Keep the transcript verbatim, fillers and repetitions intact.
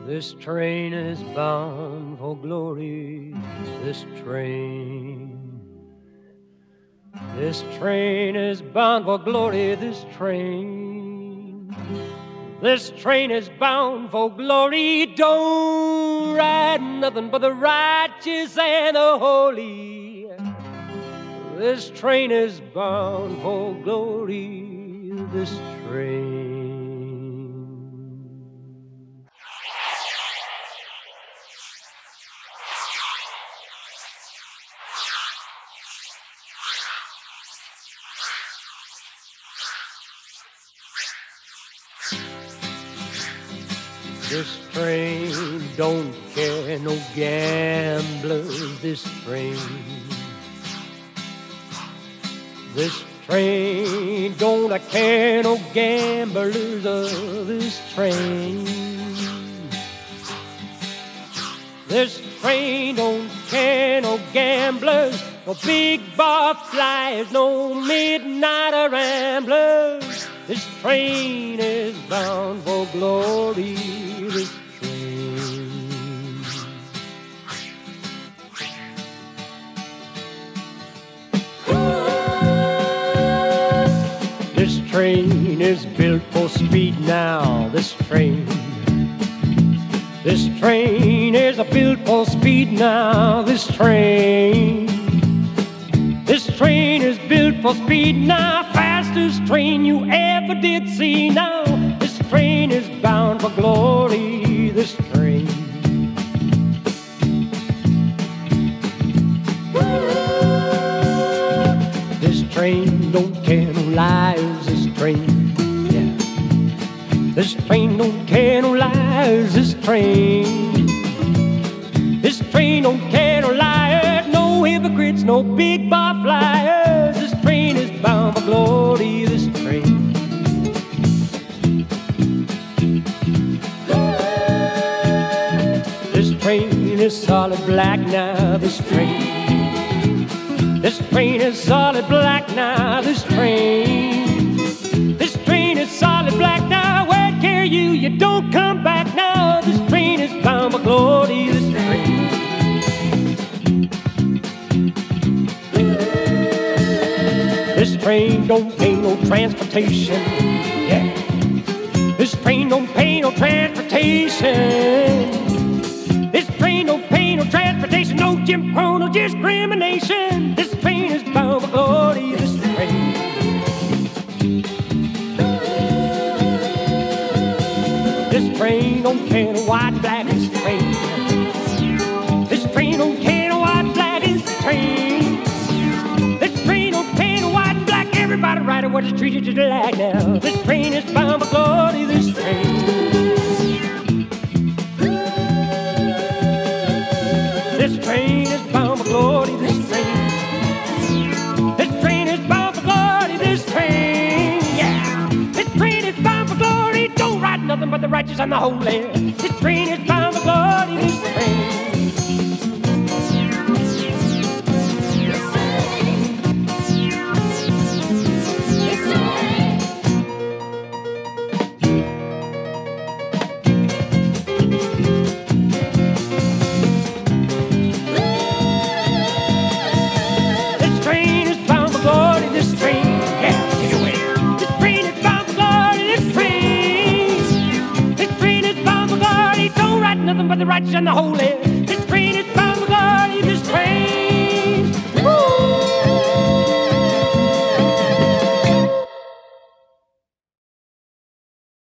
This train is bound for glory, this train. This train is bound for glory, this train. This train is bound for glory, don't ride nothing but the righteous and the holy. This train is bound for glory, this train. This train don't care no gamblers, this train. This train don't care no gamblers of this train. This train don't care no gamblers, no big bar flyers, no midnight ramblers. This train is bound for glory, this train. This train is built for speed now, this train. This train is built for speed now, this train. This train is built for speed now, fastest train you ever did see now. This train is bound for glory, this train. This train don't care no lies, this train. Yeah. This train don't care no lies, this train. This train don't care no liars, no hypocrites, no big bar flyers. This train is bound for glory, this train. This train is solid black now, this train. This train is solid black now, this train. This train is solid black now, where care you, you don't come back now. This train is bound for glory, this train. This train don't pay no transportation, yeah. This train don't pay no transportation. This train don't pay no transportation, no Jim Crow, no discrimination. This train is bound for glory, this train. This train don't care no white, black, this train. This train don't care no white, black, this train. This train don't care no white and black, everybody riding what is treated to the lag now. This train is bound for glory, this train. This train is bound for glory, this train. This train is bound for glory, this train. Yeah. This train is bound for glory, don't ride nothing but the righteous and the holy. This train is bound for glory, this train. Nothing but the righteous and the holy.